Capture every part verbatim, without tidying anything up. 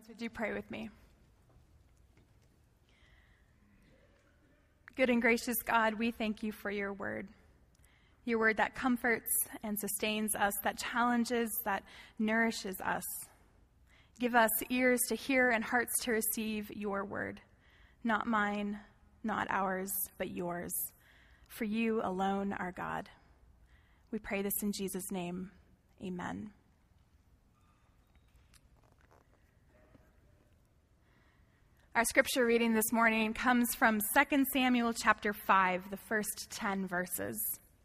Would you pray with me? Good and gracious God, we thank you for your word. Your word that comforts and sustains us, that challenges, that nourishes us. Give us ears to hear and hearts to receive your word. Not mine, not ours, but yours. For you alone are God. We pray this in Jesus' name. Amen. Our scripture reading this morning comes from Second Samuel chapter five, the first ten verses.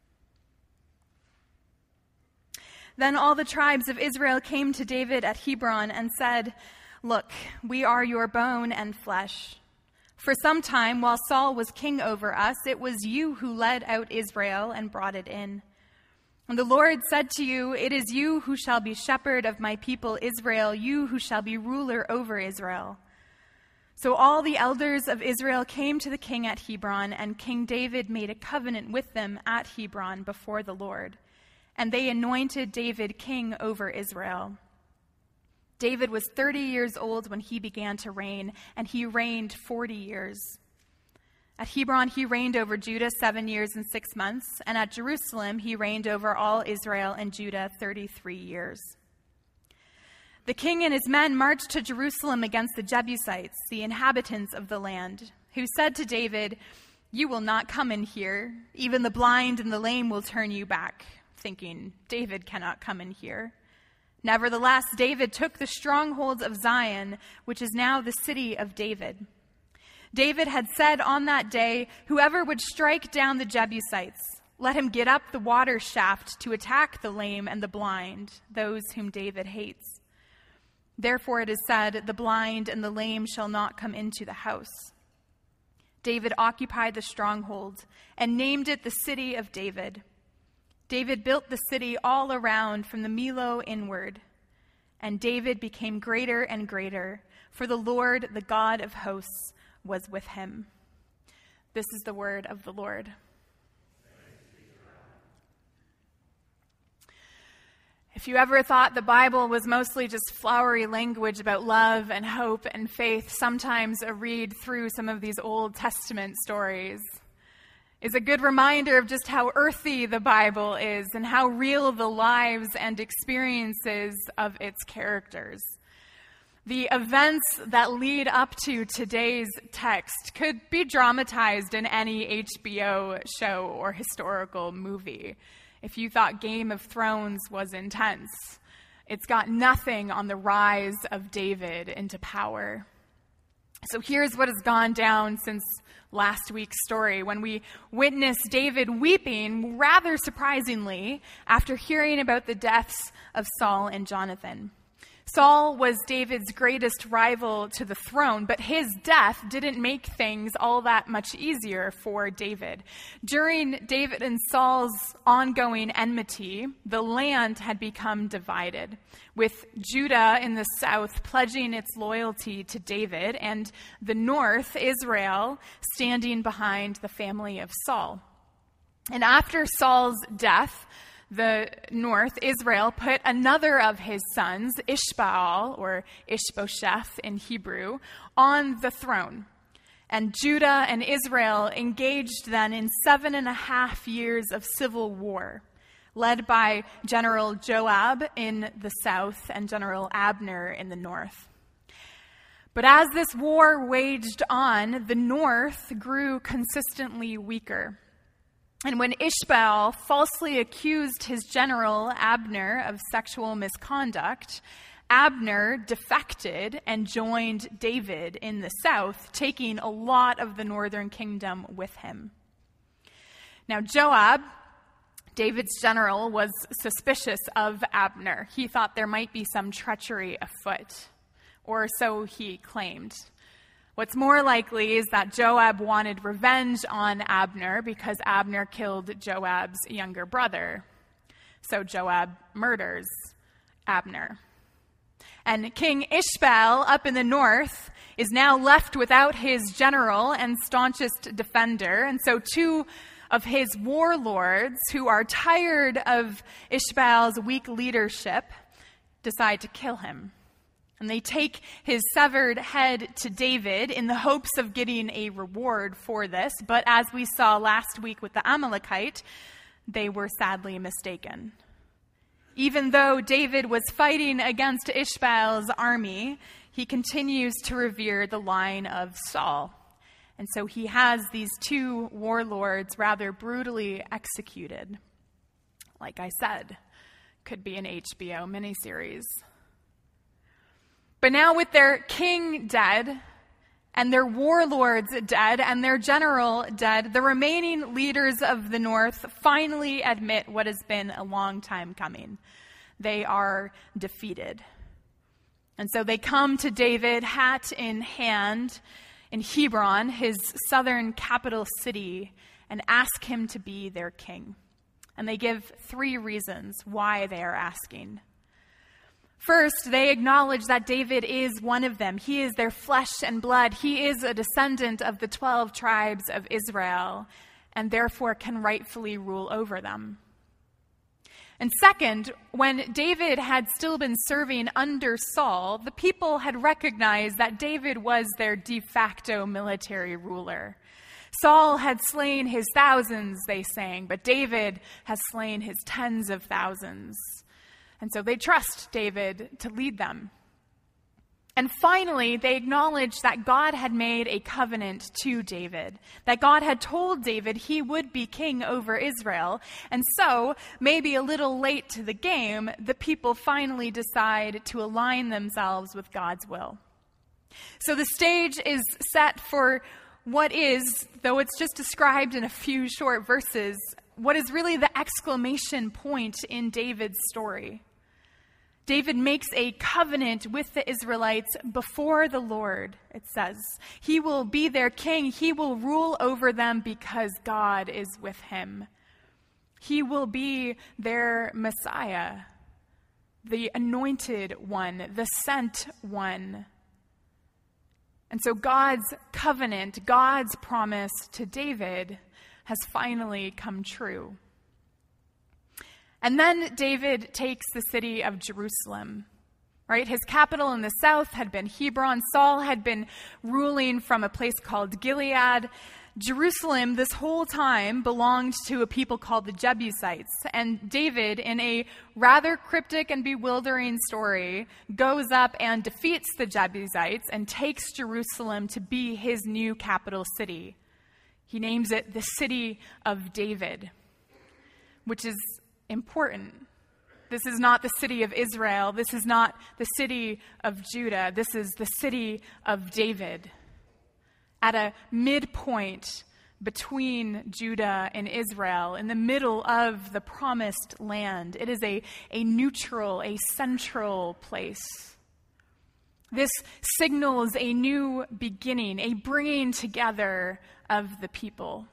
Then all the tribes of Israel came to David at Hebron and said, "Look, we are your bone and flesh. For some time, while Saul was king over us, it was you who led out Israel and brought it in. And the Lord said to you, 'It is you who shall be shepherd of my people Israel, you who shall be ruler over Israel.' So all the elders of Israel came to the king at Hebron, and King David made a covenant with them at Hebron before the Lord. And they anointed David king over Israel. David was thirty years old when he began to reign, and he reigned forty years. At Hebron he reigned over Judah seven years and six months, and at Jerusalem he reigned over all Israel and Judah thirty-three years. The king and his men marched to Jerusalem against the Jebusites, the inhabitants of the land, who said to David, 'You will not come in here. Even the blind and the lame will turn you back,' thinking, 'David cannot come in here.' Nevertheless, David took the strongholds of Zion, which is now the city of David. David had said on that day, 'Whoever would strike down the Jebusites, let him get up the water shaft to attack the lame and the blind, those whom David hates.' Therefore it is said, 'The blind and the lame shall not come into the house.' David occupied the stronghold and named it the city of David. David built the city all around from the Millo inward. And David became greater and greater, for the Lord, the God of hosts, was with him." This is the word of the Lord. If you ever thought the Bible was mostly just flowery language about love and hope and faith, sometimes a read through some of these Old Testament stories is a good reminder of just how earthy the Bible is and how real the lives and experiences of its characters. The events that lead up to today's text could be dramatized in any H B O show or historical movie. If you thought Game of Thrones was intense, it's got nothing on the rise of David into power. So here's what has gone down since last week's story, when we witness David weeping, rather surprisingly, after hearing about the deaths of Saul and Jonathan. Saul was David's greatest rival to the throne, but his death didn't make things all that much easier for David. During David and Saul's ongoing enmity, the land had become divided, with Judah in the south pledging its loyalty to David, and the north, Israel, standing behind the family of Saul. And after Saul's death, the north, Israel, put another of his sons, Ishbaal, or Ishbosheth in Hebrew, on the throne. And Judah and Israel engaged then in seven and a half years of civil war, led by General Joab in the south and General Abner in the north. But as this war waged on, the north grew consistently weaker. And when Ishbaal falsely accused his general, Abner, of sexual misconduct, Abner defected and joined David in the south, taking a lot of the northern kingdom with him. Now, Joab, David's general, was suspicious of Abner. He thought there might be some treachery afoot, or so he claimed. What's more likely is that Joab wanted revenge on Abner because Abner killed Joab's younger brother. So Joab murders Abner. And King Ishbaal up in the north is now left without his general and staunchest defender. And so two of his warlords, who are tired of Ishbaal's weak leadership, decide to kill him. And they take his severed head to David in the hopes of getting a reward for this. But as we saw last week with the Amalekite, they were sadly mistaken. Even though David was fighting against Ishbaal's army, he continues to revere the line of Saul. And so he has these two warlords rather brutally executed. Like I said, could be an H B O miniseries. But now with their king dead, and their warlords dead, and their general dead, the remaining leaders of the North finally admit what has been a long time coming. They are defeated. And so they come to David, hat in hand, in Hebron, his southern capital city, and ask him to be their king. And they give three reasons why they are asking. First, they acknowledge that David is one of them. He is their flesh and blood. He is a descendant of the twelve tribes of Israel, and therefore can rightfully rule over them. And second, when David had still been serving under Saul, the people had recognized that David was their de facto military ruler. Saul had slain his thousands, they sang, but David has slain his tens of thousands. And so they trust David to lead them. And finally, they acknowledge that God had made a covenant to David, that God had told David he would be king over Israel. And so, maybe a little late to the game, the people finally decide to align themselves with God's will. So the stage is set for what is, though it's just described in a few short verses, what is really the exclamation point in David's story. David makes a covenant with the Israelites before the Lord, it says. He will be their king. He will rule over them because God is with him. He will be their Messiah, the anointed one, the sent one. And so God's covenant, God's promise to David has finally come true. And then David takes the city of Jerusalem, right? His capital in the south had been Hebron. Saul had been ruling from a place called Gilead. Jerusalem, this whole time, belonged to a people called the Jebusites. And David, in a rather cryptic and bewildering story, goes up and defeats the Jebusites and takes Jerusalem to be his new capital city. He names it the City of David, which is important. This is not the city of Israel. This is not the city of Judah. This is the city of David. At a midpoint between Judah and Israel, in the middle of the promised land. It is a, a neutral, a central place. This signals a new beginning, a bringing together of the people.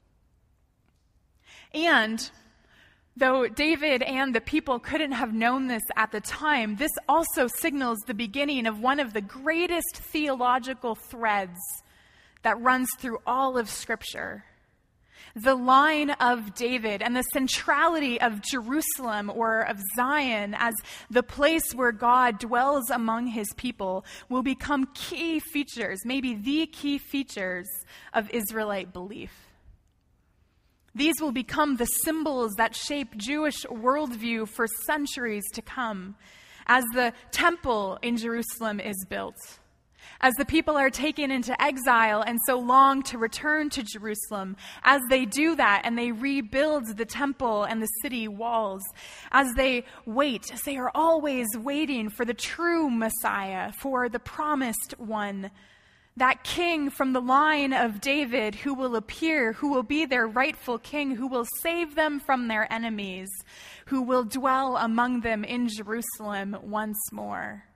And though David and the people couldn't have known this at the time, this also signals the beginning of one of the greatest theological threads that runs through all of Scripture. The line of David and the centrality of Jerusalem or of Zion as the place where God dwells among his people will become key features, maybe the key features of Israelite belief. These will become the symbols that shape Jewish worldview for centuries to come, as the temple in Jerusalem is built, as the people are taken into exile and so long to return to Jerusalem. As they do that and they rebuild the temple and the city walls, as they wait, as they are always waiting for the true Messiah, for the promised one, that king from the line of David who will appear, who will be their rightful king, who will save them from their enemies, who will dwell among them in Jerusalem once more.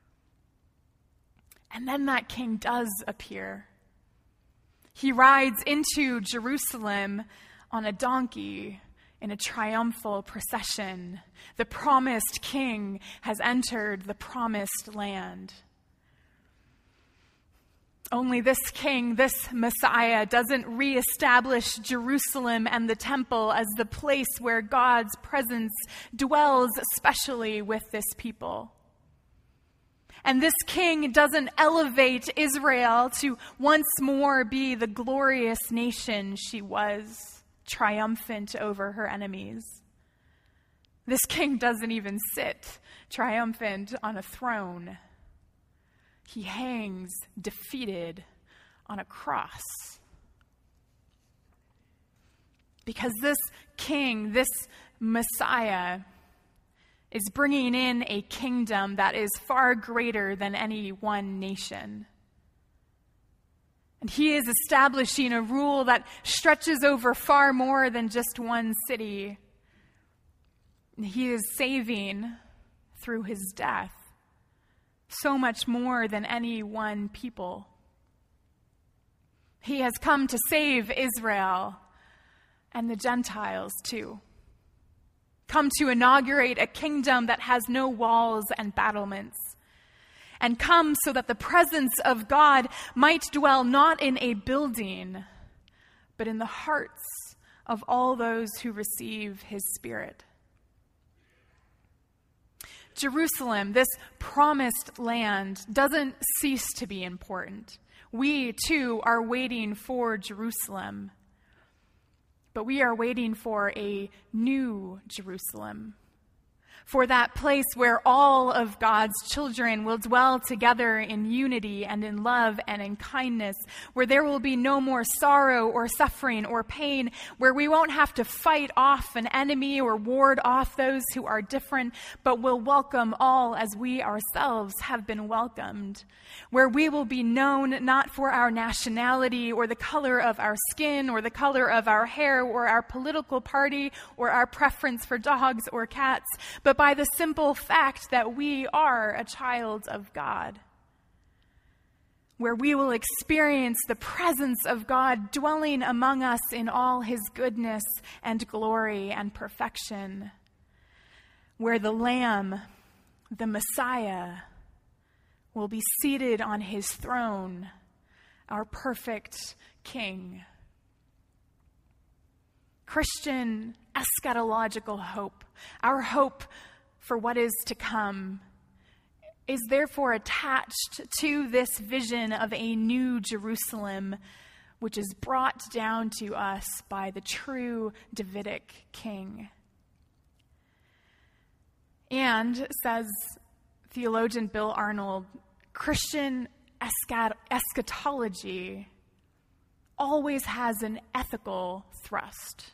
And then that king does appear. He rides into Jerusalem on a donkey in a triumphal procession. The promised king has entered the promised land. Only this king, this Messiah, doesn't reestablish Jerusalem and the temple as the place where God's presence dwells, especially with this people. And this king doesn't elevate Israel to once more be the glorious nation she was, triumphant over her enemies. This king doesn't even sit triumphant on a throne. He hangs defeated on a cross. Because this king, this Messiah, is bringing in a kingdom that is far greater than any one nation. And he is establishing a rule that stretches over far more than just one city. And he is saving through his death so much more than any one people. He has come to save Israel and the Gentiles too. Come to inaugurate a kingdom that has no walls and battlements. And come so that the presence of God might dwell not in a building, but in the hearts of all those who receive his Spirit. Jerusalem, this promised land, doesn't cease to be important. We, too, are waiting for Jerusalem. But we are waiting for a new Jerusalem, for that place where all of God's children will dwell together in unity and in love and in kindness, where there will be no more sorrow or suffering or pain, where we won't have to fight off an enemy or ward off those who are different, but will welcome all as we ourselves have been welcomed, where we will be known not for our nationality or the color of our skin or the color of our hair or our political party or our preference for dogs or cats, but by the simple fact that we are a child of God, where we will experience the presence of God dwelling among us in all his goodness and glory and perfection, where the Lamb, the Messiah, will be seated on his throne, our perfect King. Christian eschatological hope, our hope for what is to come, is therefore attached to this vision of a new Jerusalem, which is brought down to us by the true Davidic king. And, says theologian Bill Arnold, Christian eschat- eschatology always has an ethical thrust.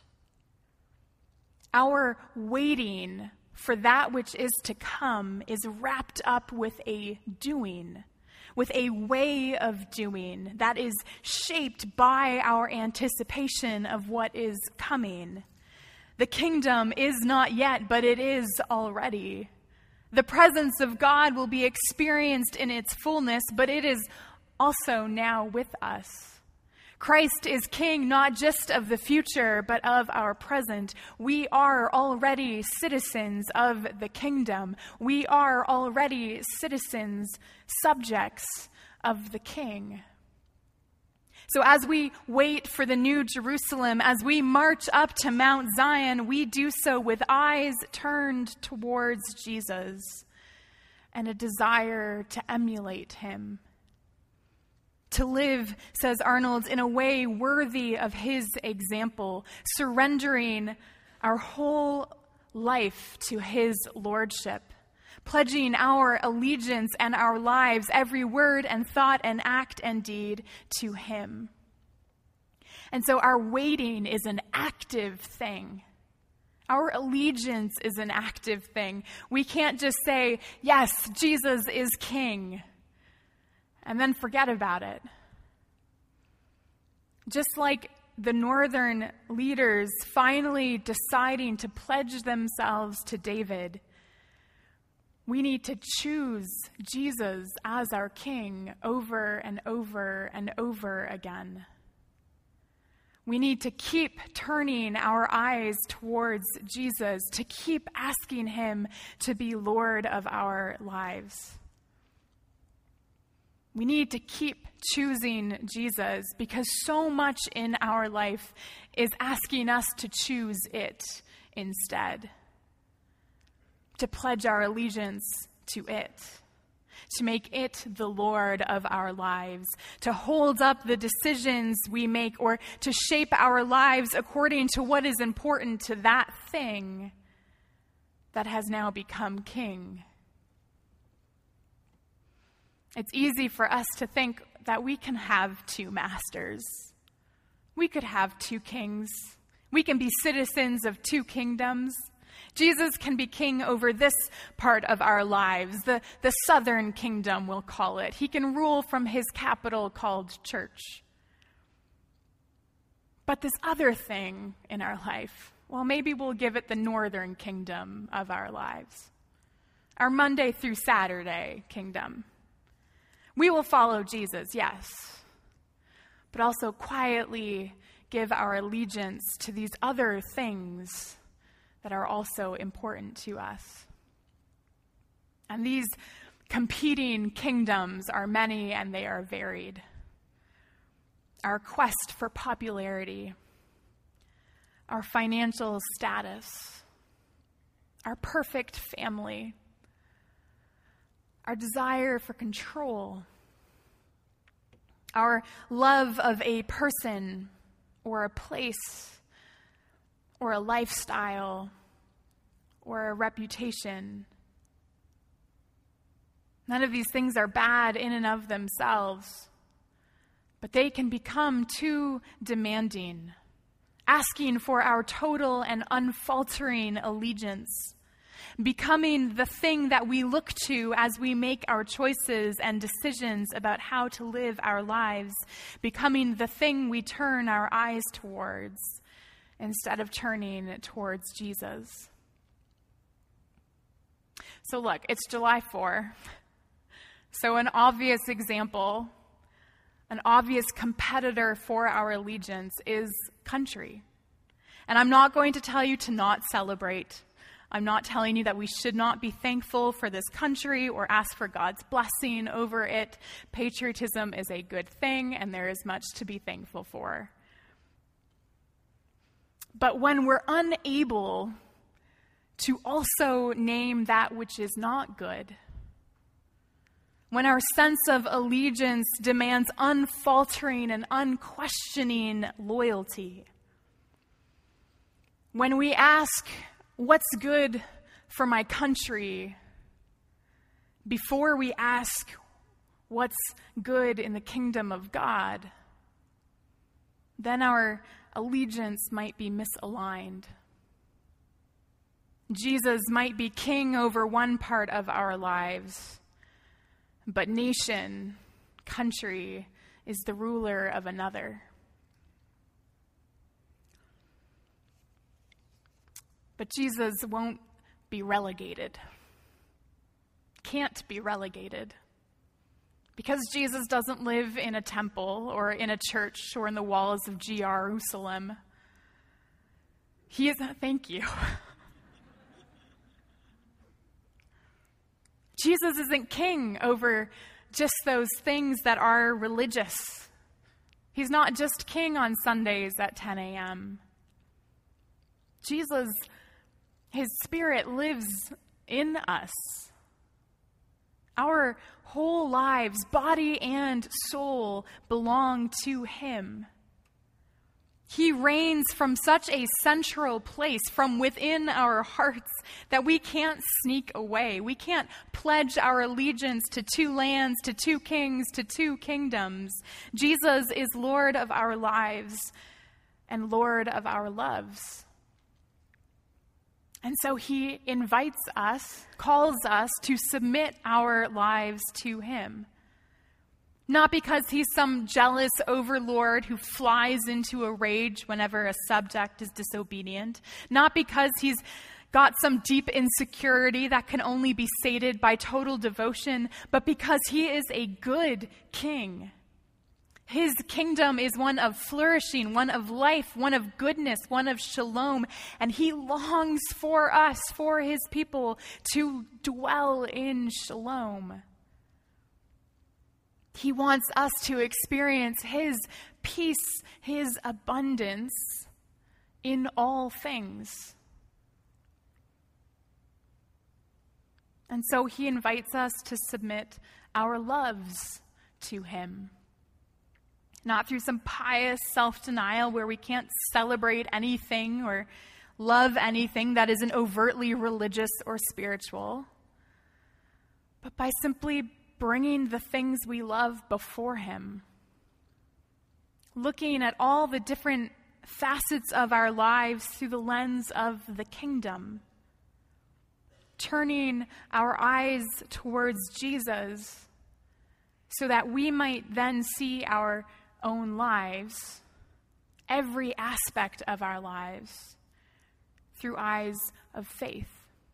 Our waiting for that which is to come is wrapped up with a doing, with a way of doing that is shaped by our anticipation of what is coming. The kingdom is not yet, but it is already. The presence of God will be experienced in its fullness, but it is also now with us. Christ is king not just of the future, but of our present. We are already citizens of the kingdom. We are already citizens, subjects of the king. So as we wait for the new Jerusalem, as we march up to Mount Zion, we do so with eyes turned towards Jesus and a desire to emulate him. To live, says Arnold, in a way worthy of his example, surrendering our whole life to his lordship, pledging our allegiance and our lives, every word and thought and act and deed, to him. And so our waiting is an active thing. Our allegiance is an active thing. We can't just say, yes, Jesus is king, and then forget about it. Just like the northern leaders finally deciding to pledge themselves to David, we need to choose Jesus as our king over and over and over again. We need to keep turning our eyes towards Jesus, to keep asking him to be Lord of our lives. We need to keep choosing Jesus because so much in our life is asking us to choose it instead, to pledge our allegiance to it. to make it the Lord of our lives, to hold up the decisions we make, or to shape our lives according to what is important to that thing that has now become king. It's easy for us to think that we can have two masters. We could have two kings. We can be citizens of two kingdoms. Jesus can be king over this part of our lives, the, the southern kingdom, we'll call it. He can rule from his capital called church. But this other thing in our life, well, maybe we'll give it the northern kingdom of our lives. Our Monday through Saturday kingdom. We will follow Jesus, yes, but also quietly give our allegiance to these other things that are also important to us. And these competing kingdoms are many and they are varied. Our quest for popularity, our financial status, our perfect family, our desire for control, our love of a person or a place or a lifestyle or a reputation. None of these things are bad in and of themselves, but they can become too demanding, asking for our total and unfaltering allegiance, becoming the thing that we look to as we make our choices and decisions about how to live our lives, becoming the thing we turn our eyes towards instead of turning towards Jesus. So look, it's July fourth. So an obvious example, an obvious competitor for our allegiance is country. And I'm not going to tell you to not celebrate. I'm not telling you that we should not be thankful for this country or ask for God's blessing over it. Patriotism is a good thing, and there is much to be thankful for. But when we're unable to also name that which is not good, when our sense of allegiance demands unfaltering and unquestioning loyalty, when we ask, what's good for my country, before we ask what's good in the kingdom of God, then our allegiance might be misaligned. Jesus might be king over one part of our lives, but nation, country, is the ruler of another. But Jesus won't be relegated. Can't be relegated. Because Jesus doesn't live in a temple or in a church or in the walls of Jerusalem. He is, thank you. Jesus isn't king over just those things that are religious. He's not just king on Sundays at ten a.m. Jesus, his Spirit lives in us. Our whole lives, body and soul, belong to him. He reigns from such a central place, from within our hearts, that we can't sneak away. We can't pledge our allegiance to two lands, to two kings, to two kingdoms. Jesus is Lord of our lives and Lord of our loves. And so he invites us, calls us to submit our lives to him. Not because he's some jealous overlord who flies into a rage whenever a subject is disobedient. Not because he's got some deep insecurity that can only be sated by total devotion, but because he is a good king. His kingdom is one of flourishing, one of life, one of goodness, one of shalom. And he longs for us, for his people, to dwell in shalom. He wants us to experience his peace, his abundance in all things. And so he invites us to submit our loves to him. Not through some pious self-denial where we can't celebrate anything or love anything that isn't overtly religious or spiritual, but by simply bringing the things we love before him. Looking at all the different facets of our lives through the lens of the kingdom. Turning our eyes towards Jesus so that we might then see our own lives, every aspect of our lives, through eyes of faith.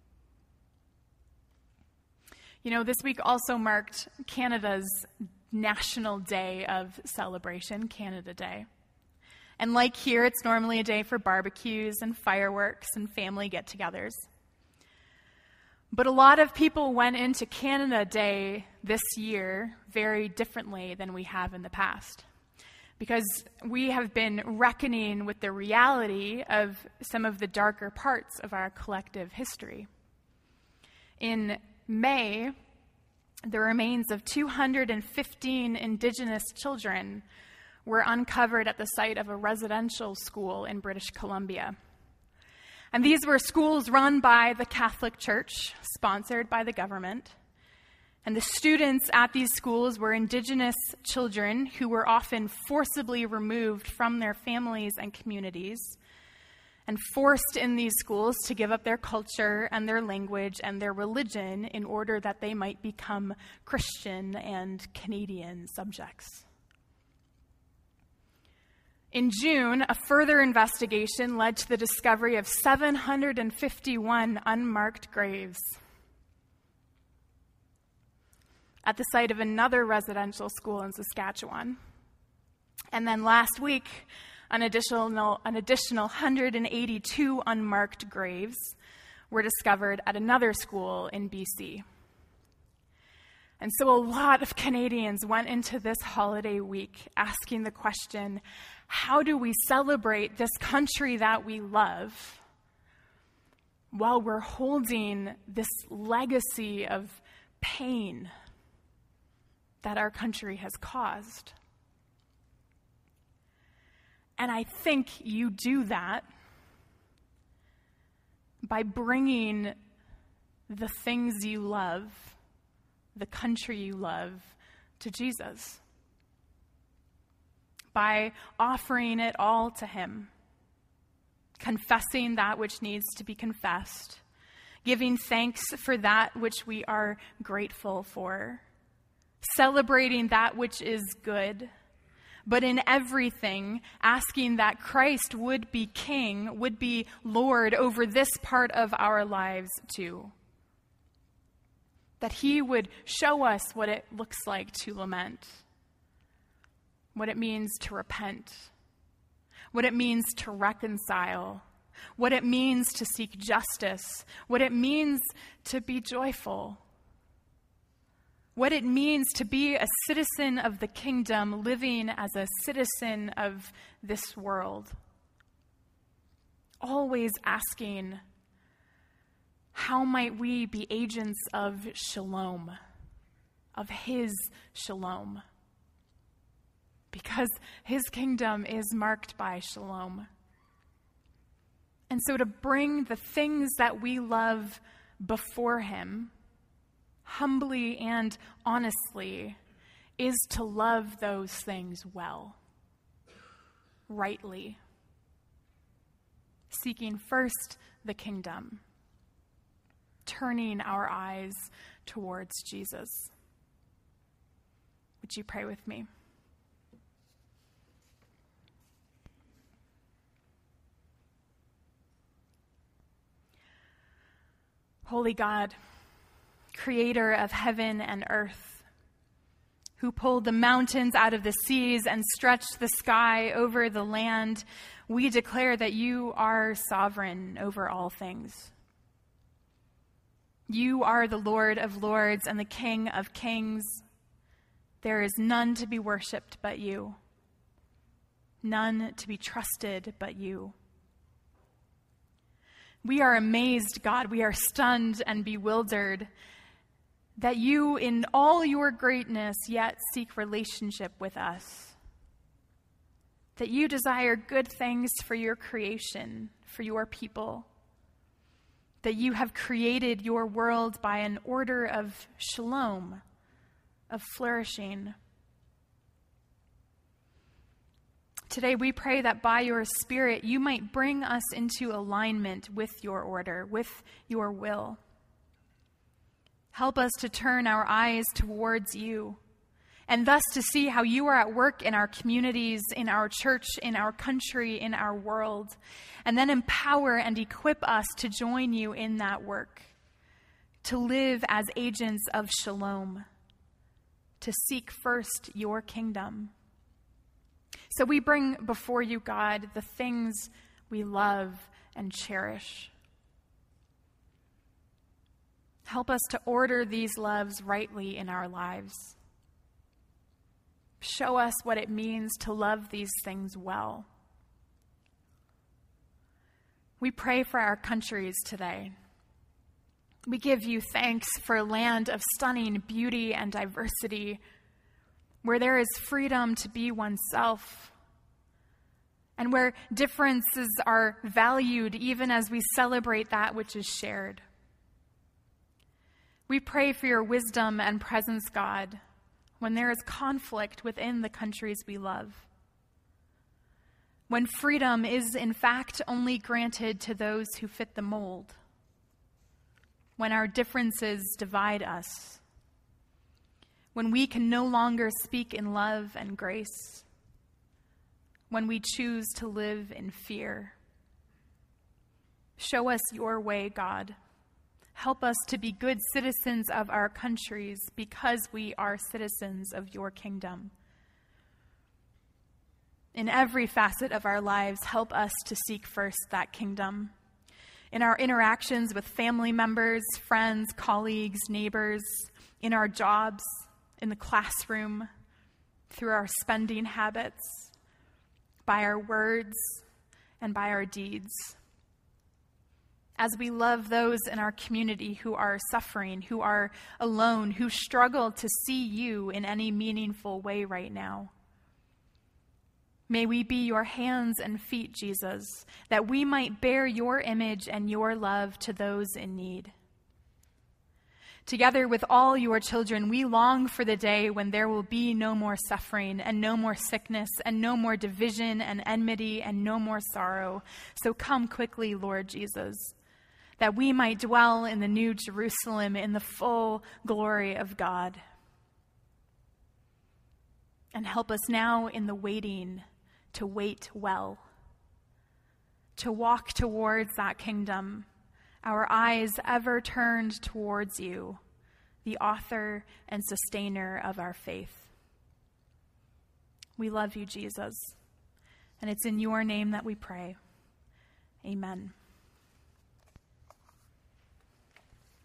You know, this week also marked Canada's National Day of Celebration, Canada Day. And like here, it's normally a day for barbecues and fireworks and family get-togethers. But a lot of people went into Canada Day this year very differently than we have in the past, because we have been reckoning with the reality of some of the darker parts of our collective history. In May, the remains of two hundred fifteen Indigenous children were uncovered at the site of a residential school in British Columbia. And these were schools run by the Catholic Church, sponsored by the government. And the students at these schools were Indigenous children who were often forcibly removed from their families and communities and forced in these schools to give up their culture and their language and their religion in order that they might become Christian and Canadian subjects. In June, a further investigation led to the discovery of seven hundred fifty-one unmarked graves at the site of another residential school in Saskatchewan. And then last week, an additional, an additional one hundred eighty-two unmarked graves were discovered at another school in B C. And so a lot of Canadians went into this holiday week asking the question, how do we celebrate this country that we love while we're holding this legacy of pain that our country has caused? And I think you do that by bringing the things you love, the country you love, to Jesus. By offering it all to him, confessing that which needs to be confessed, giving thanks for that which we are grateful for, celebrating that which is good, but in everything, asking that Christ would be King, would be Lord over this part of our lives too. That he would show us what it looks like to lament, what it means to repent, what it means to reconcile, what it means to seek justice, what it means to be joyful, what it means to be a citizen of the kingdom, living as a citizen of this world. Always asking, how might we be agents of shalom, of his shalom? Because his kingdom is marked by shalom. And so to bring the things that we love before him, humbly and honestly, is to love those things well, rightly, seeking first the kingdom, turning our eyes towards Jesus. Would you pray with me? Holy God, creator of heaven and earth, who pulled the mountains out of the seas and stretched the sky over the land, we declare that you are sovereign over all things. You are the Lord of lords and the King of kings. There is none to be worshipped but you, none to be trusted but you. We are amazed, God. We are stunned and bewildered that you, in all your greatness, yet seek relationship with us, that you desire good things for your creation, for your people, that you have created your world by an order of shalom, of flourishing. Today we pray that by your Spirit you might bring us into alignment with your order, with your will. Help us to turn our eyes towards you, and thus to see how you are at work in our communities, in our church, in our country, in our world, and then empower and equip us to join you in that work, to live as agents of shalom, to seek first your kingdom. So we bring before you, God, the things we love and cherish. Help us to order these loves rightly in our lives. Show us what it means to love these things well. We pray for our countries today. We give you thanks for a land of stunning beauty and diversity, where there is freedom to be oneself, and where differences are valued even as we celebrate that which is shared. We pray for your wisdom and presence, God, when there is conflict within the countries we love, when freedom is in fact only granted to those who fit the mold, when our differences divide us, when we can no longer speak in love and grace, when we choose to live in fear. Show us your way, God. Help us to be good citizens of our countries because we are citizens of your kingdom. In every facet of our lives, help us to seek first that kingdom. In our interactions with family members, friends, colleagues, neighbors, in our jobs, in the classroom, through our spending habits, by our words, and by our deeds. As we love those in our community who are suffering, who are alone, who struggle to see you in any meaningful way right now. May we be your hands and feet, Jesus, that we might bear your image and your love to those in need. Together with all your children, we long for the day when there will be no more suffering and no more sickness and no more division and enmity and no more sorrow. So come quickly, Lord Jesus, that we might dwell in the new Jerusalem in the full glory of God. And help us now in the waiting to wait well, to walk towards that kingdom, our eyes ever turned towards you, the author and sustainer of our faith. We love you, Jesus, and it's in your name that we pray. Amen.